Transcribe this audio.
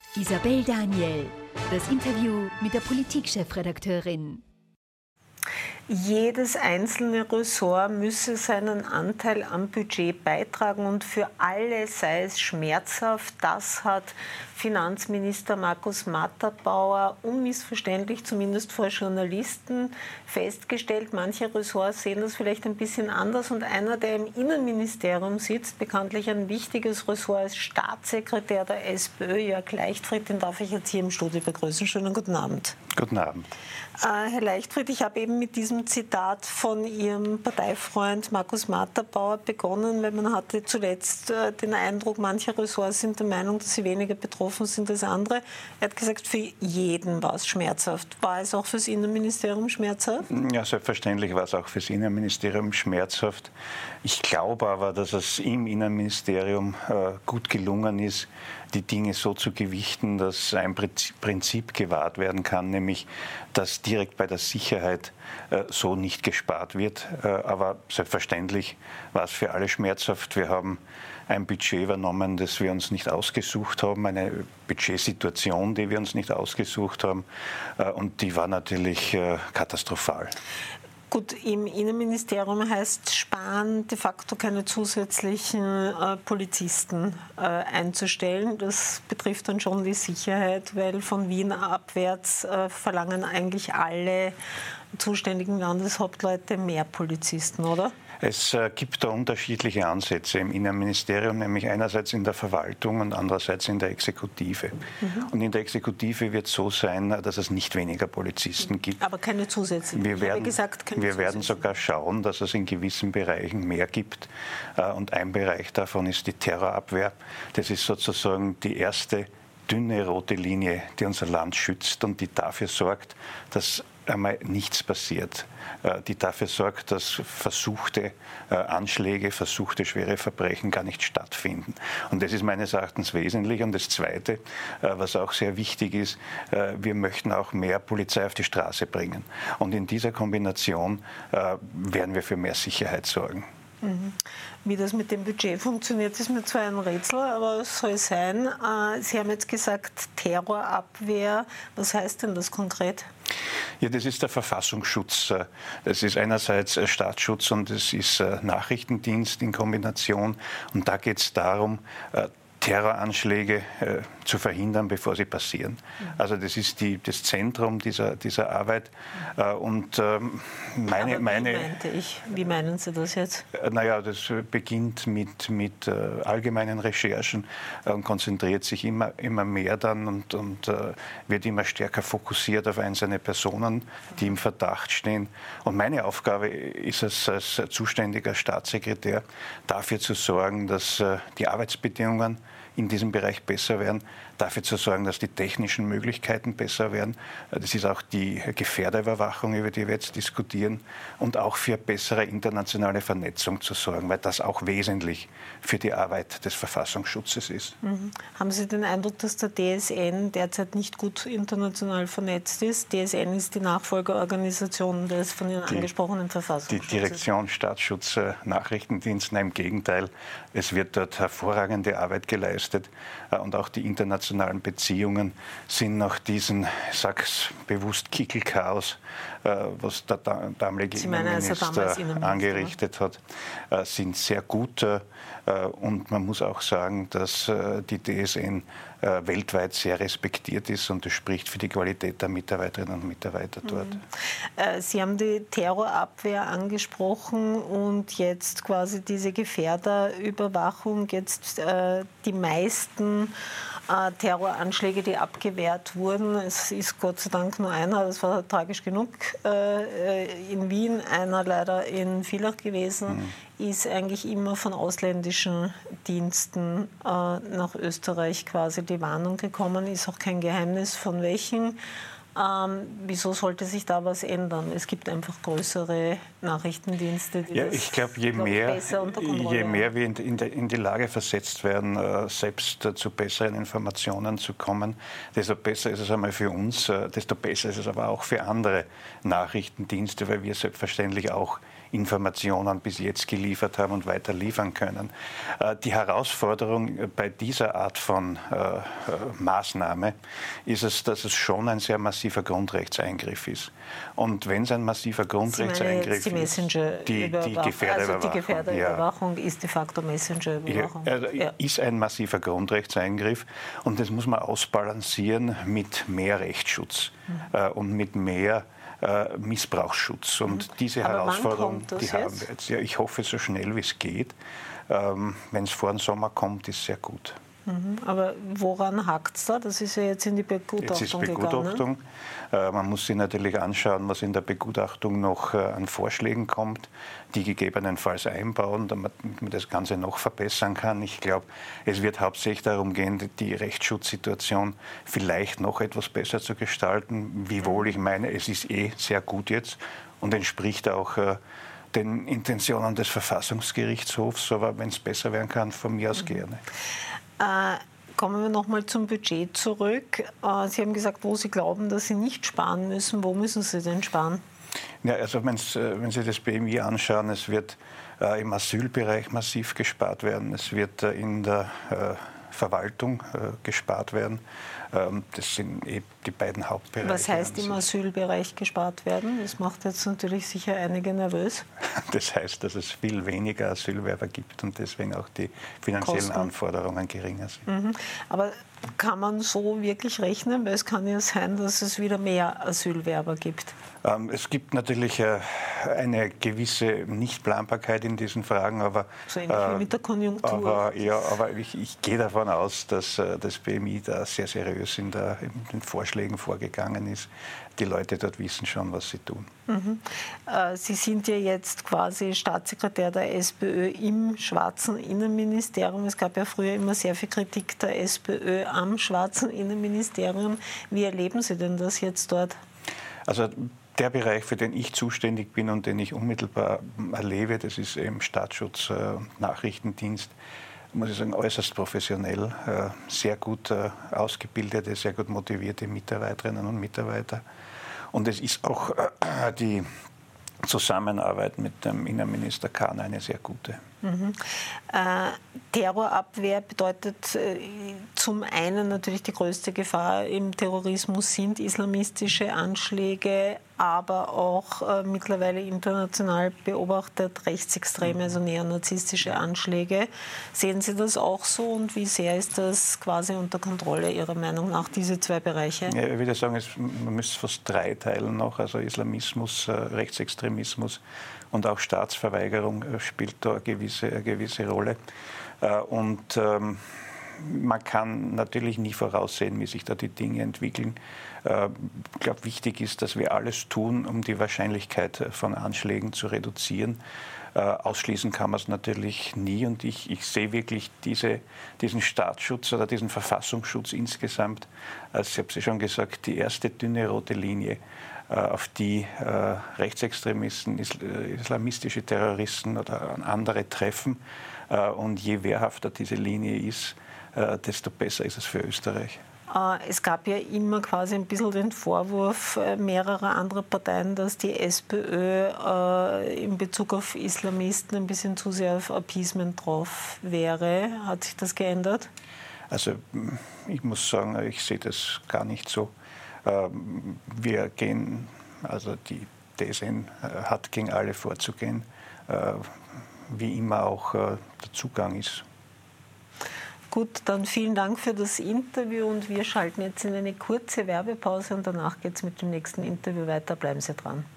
Isabel Daniel, das Interview mit der Politikchefredakteurin. Jedes einzelne Ressort müsse seinen Anteil am Budget beitragen und für alle sei es schmerzhaft. Das hat Finanzminister Markus Matterbauer unmissverständlich, zumindest vor Journalisten, festgestellt. Manche Ressorts sehen das vielleicht ein bisschen anders und einer, der im Innenministerium sitzt, bekanntlich ein wichtiges Ressort als Staatssekretär der SPÖ, Jörg Leichtfried, den darf ich jetzt hier im Studio begrüßen. Schönen guten Abend. Guten Abend. Herr Leichtfried, ich habe eben mit diesem Zitat von Ihrem Parteifreund Markus Matterbauer begonnen, weil man hatte zuletzt den Eindruck, manche Ressorts sind der Meinung, dass sie weniger betroffen sind als andere. Er hat gesagt, für jeden war es schmerzhaft. War es auch für das Innenministerium schmerzhaft? Ja, selbstverständlich war es auch für das Innenministerium schmerzhaft. Ich glaube aber, dass es im Innenministerium gut gelungen ist, die Dinge so zu gewichten, dass ein Prinzip gewahrt werden kann, nämlich, dass direkt bei der Sicherheit so nicht gespart wird. Aber selbstverständlich war es für alle schmerzhaft. Wir haben ein Budget übernommen, das wir uns nicht ausgesucht haben, eine Budgetsituation, die wir uns nicht ausgesucht haben. Und die war natürlich katastrophal. Gut, im Innenministerium heißt sparen, de facto keine zusätzlichen Polizisten einzustellen. Das betrifft dann schon die Sicherheit, weil von Wien abwärts verlangen eigentlich alle zuständigen Landeshauptleute mehr Polizisten, oder? Es gibt da unterschiedliche Ansätze im Innenministerium, nämlich einerseits in der Verwaltung und andererseits in der Exekutive. Und in der Exekutive wird es so sein, dass es nicht weniger Polizisten gibt. Aber keine zusätzlichen. Wir werden sogar schauen, dass es in gewissen Bereichen mehr gibt. Und ein Bereich davon ist die Terrorabwehr. Das ist sozusagen die erste dünne rote Linie, die unser Land schützt und die dafür sorgt, dass einmal nichts passiert, die dafür sorgt, dass versuchte Anschläge, versuchte schwere Verbrechen gar nicht stattfinden. Und das ist meines Erachtens wesentlich. Und das Zweite, was auch sehr wichtig ist, wir möchten auch mehr Polizei auf die Straße bringen. Und in dieser Kombination werden wir für mehr Sicherheit sorgen. Wie das mit dem Budget funktioniert, ist mir zwar ein Rätsel, aber es soll sein. Sie haben jetzt gesagt, Terrorabwehr. Was heißt denn das konkret? Ja, das ist der Verfassungsschutz. Das ist einerseits Staatsschutz und es ist Nachrichtendienst in Kombination. Und da geht es darum, Terroranschläge zu verhindern, bevor sie passieren. Also das ist das Zentrum dieser Arbeit. Und wie meinen Sie das jetzt? Naja, das beginnt mit allgemeinen Recherchen und konzentriert sich immer mehr dann und wird immer stärker fokussiert auf einzelne Personen, die im Verdacht stehen. Und meine Aufgabe ist es als zuständiger Staatssekretär, dafür zu sorgen, dass die Arbeitsbedingungen in diesem Bereich besser werden, dafür zu sorgen, dass die technischen Möglichkeiten besser werden. Das ist auch die Gefährderüberwachung, über die wir jetzt diskutieren, und auch für bessere internationale Vernetzung zu sorgen, weil das auch wesentlich für die Arbeit des Verfassungsschutzes ist. Haben Sie den Eindruck, dass der DSN derzeit nicht gut international vernetzt ist? DSN ist die Nachfolgeorganisation des von Ihnen angesprochenen Verfassungsschutzes. Die Direktion Staatsschutz Nachrichtendienst, nein, im Gegenteil, es wird dort hervorragende Arbeit geleistet und auch die internationalen Beziehungen sind nach diesem, ich sage es bewusst, Kickelchaos, was der damalige Innenminister angerichtet hat, sind sehr gut. Und man muss auch sagen, dass die DSN weltweit sehr respektiert ist und das spricht für die Qualität der Mitarbeiterinnen und Mitarbeiter dort. Sie haben die Terrorabwehr angesprochen und jetzt quasi diese Gefährderüberwachung, jetzt die meisten Terroranschläge, die abgewehrt wurden. Es ist Gott sei Dank nur einer, das war tragisch genug, in Wien, einer leider in Villach gewesen, ist eigentlich immer von ausländischen Diensten nach Österreich quasi die Warnung gekommen, ist auch kein Geheimnis von welchen. Wieso sollte sich da was ändern? Es gibt einfach größere Nachrichtendienste, die ich glaube, je mehr wir in die Lage versetzt werden, selbst zu besseren Informationen zu kommen, desto besser ist es einmal für uns, desto besser ist es aber auch für andere Nachrichtendienste, weil wir selbstverständlich auch Informationen bis jetzt geliefert haben und weiter liefern können. Die Herausforderung bei dieser Art von Maßnahme ist es, dass es schon ein sehr massiver Grundrechtseingriff ist. Und wenn es ein massiver Grundrechtseingriff ist, die Gefährderüberwachung ist de facto Messenger-Überwachung. Ist ein massiver Grundrechtseingriff und das muss man ausbalancieren mit mehr Rechtsschutz und mit mehr Missbrauchsschutz. Und diese Herausforderung, die haben wir jetzt. Ja, ich hoffe, so schnell wie es geht. Wenn es vor den Sommer kommt, ist sehr gut. Aber woran hakt es da? Das ist ja jetzt in die Begutachtung gegangen. Man muss sich natürlich anschauen, was in der Begutachtung noch an Vorschlägen kommt, die gegebenenfalls einbauen, damit man das Ganze noch verbessern kann. Ich glaube, es wird hauptsächlich darum gehen, die Rechtsschutzsituation vielleicht noch etwas besser zu gestalten. Wiewohl ich meine, es ist sehr gut jetzt und entspricht auch den Intentionen des Verfassungsgerichtshofs. Aber wenn es besser werden kann, von mir aus gerne. Kommen wir nochmal zum Budget zurück. Sie haben gesagt, wo Sie glauben, dass Sie nicht sparen müssen. Wo müssen Sie denn sparen? Ja, also wenn Sie das BMI anschauen, es wird im Asylbereich massiv gespart werden. Es wird in der Verwaltung gespart werden. Das sind die beiden Hauptbereiche. Was heißt im Asylbereich gespart werden? Das macht jetzt natürlich sicher einige nervös. Das heißt, dass es viel weniger Asylwerber gibt und deswegen auch die finanziellen Anforderungen geringer sind. Aber kann man so wirklich rechnen? Weil es kann ja sein, dass es wieder mehr Asylwerber gibt. Es gibt natürlich eine gewisse Nichtplanbarkeit in diesen Fragen, aber, so ähnlich wie mit der Konjunktur. Aber ich gehe davon aus, dass das BMI da sehr seriös in den Vorschlägen vorgegangen ist. Die Leute dort wissen schon, was sie tun. Sie sind ja jetzt quasi Staatssekretär der SPÖ im schwarzen Innenministerium. Es gab ja früher immer sehr viel Kritik der SPÖ am schwarzen Innenministerium. Wie erleben Sie denn das jetzt dort? Also der Bereich, für den ich zuständig bin und den ich unmittelbar erlebe, das ist eben Staatsschutz und Nachrichtendienst, muss ich sagen, äußerst professionell, sehr gut ausgebildete, sehr gut motivierte Mitarbeiterinnen und Mitarbeiter. Und es ist auch die Zusammenarbeit mit dem Innenminister Kahn eine sehr gute. Terrorabwehr bedeutet zum einen natürlich die größte Gefahr im Terrorismus sind islamistische Anschläge, aber auch mittlerweile international beobachtet rechtsextreme, also neonazistische Anschläge. Sehen Sie das auch so und wie sehr ist das quasi unter Kontrolle Ihrer Meinung nach, diese zwei Bereiche? Ja, ich würde sagen, man müsste es fast dreiteilen noch, also Islamismus, Rechtsextremismus und auch Staatsverweigerung spielt da eine gewisse Rolle. Und man kann natürlich nie voraussehen, wie sich da die Dinge entwickeln. Ich glaube, wichtig ist, dass wir alles tun, um die Wahrscheinlichkeit von Anschlägen zu reduzieren. Ausschließen kann man es natürlich nie. Und ich sehe wirklich diesen Staatsschutz oder diesen Verfassungsschutz insgesamt, als ich habe es ja schon gesagt, die erste dünne rote Linie, auf die Rechtsextremisten, islamistische Terroristen oder andere treffen. Und je wehrhafter diese Linie ist, desto besser ist es für Österreich. Es gab ja immer quasi ein bisschen den Vorwurf mehrerer anderer Parteien, dass die SPÖ in Bezug auf Islamisten ein bisschen zu sehr auf Appeasement drauf wäre. Hat sich das geändert? Also ich muss sagen, ich sehe das gar nicht so. Wir gehen, also die DSN hat gegen alle vorzugehen, wie immer auch der Zugang ist. Gut, dann vielen Dank für das Interview und wir schalten jetzt in eine kurze Werbepause und danach geht es mit dem nächsten Interview weiter. Bleiben Sie dran.